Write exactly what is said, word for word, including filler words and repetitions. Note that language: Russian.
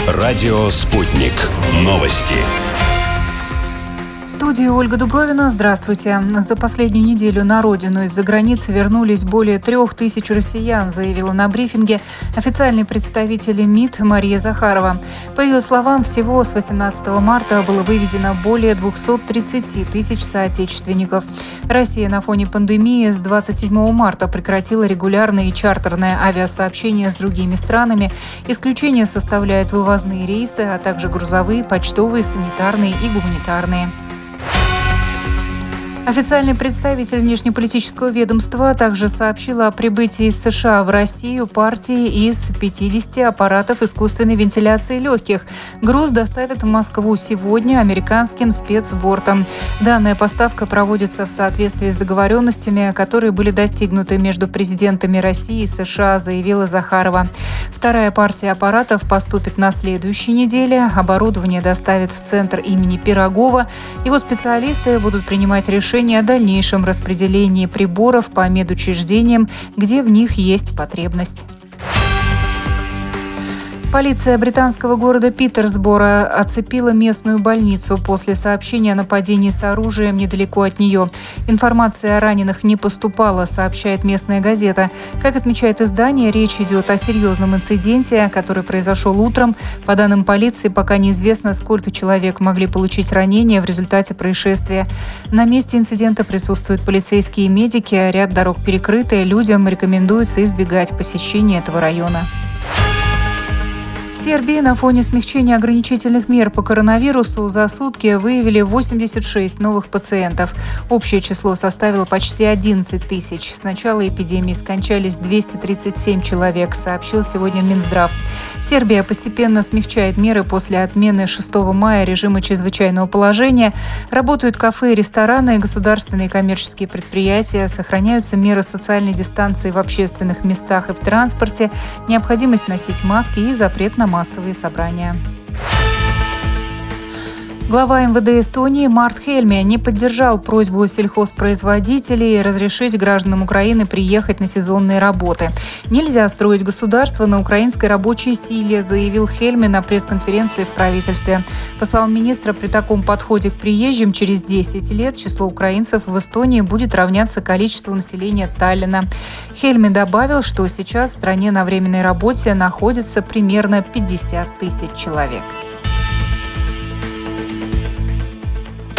Радио «Спутник». Новости. В студии Ольга Дубровина. Здравствуйте. За последнюю неделю на родину из-за границы вернулись более трех тысяч россиян, заявила на брифинге официальный представитель МИД Мария Захарова. По ее словам, всего с восемнадцатого марта было вывезено более двухсот тридцати тысяч соотечественников. Россия на фоне пандемии с двадцать седьмого марта прекратила регулярные чартерные авиасообщения с другими странами. Исключение составляют вывозные рейсы, а также грузовые, почтовые, санитарные и гуманитарные. Официальный представитель внешнеполитического ведомства также сообщил о прибытии из США в Россию партии из пятидесяти аппаратов искусственной вентиляции легких. Груз доставят в Москву сегодня американским спецбортом. Данная поставка проводится в соответствии с договоренностями, которые были достигнуты между президентами России и США, заявила Захарова. Вторая партия аппаратов поступит на следующей неделе. Оборудование доставят в центр имени Пирогова. Его специалисты будут принимать решения о дальнейшем распределении приборов по медучреждениям, где в них есть потребность. Полиция британского города Питерсбора оцепила местную больницу после сообщения о нападении с оружием недалеко от нее. Информация о раненых не поступала, сообщает местная газета. Как отмечает издание, речь идет о серьезном инциденте, который произошел утром. По данным полиции, пока неизвестно, сколько человек могли получить ранения в результате происшествия. На месте инцидента присутствуют полицейские и медики, а ряд дорог перекрыты. Людям рекомендуется избегать посещения этого района. В Сербии на фоне смягчения ограничительных мер по коронавирусу за сутки выявили восемьдесят шесть новых пациентов. Общее число составило почти одиннадцать тысяч. С начала эпидемии скончались двести тридцать семь человек, сообщил сегодня Минздрав. Сербия постепенно смягчает меры после отмены шестого мая режима чрезвычайного положения. Работают кафе и рестораны, государственные и коммерческие предприятия, сохраняются меры социальной дистанции в общественных местах и в транспорте, необходимость носить маски и запрет на массовые собрания. Глава эм вэ дэ Эстонии Март Хельме не поддержал просьбу сельхозпроизводителей разрешить гражданам Украины приехать на сезонные работы. «Нельзя строить государство на украинской рабочей силе», заявил Хельме на пресс-конференции в правительстве. По словам министра, при таком подходе к приезжим через десять лет число украинцев в Эстонии будет равняться количеству населения Таллина. Хельме добавил, что сейчас в стране на временной работе находится примерно пятьдесят тысяч человек.